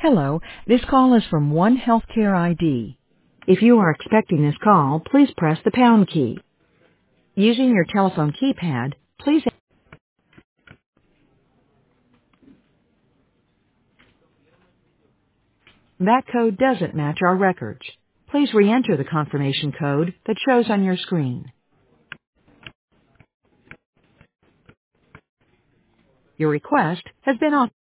Hello, this call is from One Healthcare ID. If you are expecting this call, please press the pound key. Using your telephone keypad, please. That code doesn't match our records. Please re-enter the confirmation code that shows on your screen. Your request has been authorized.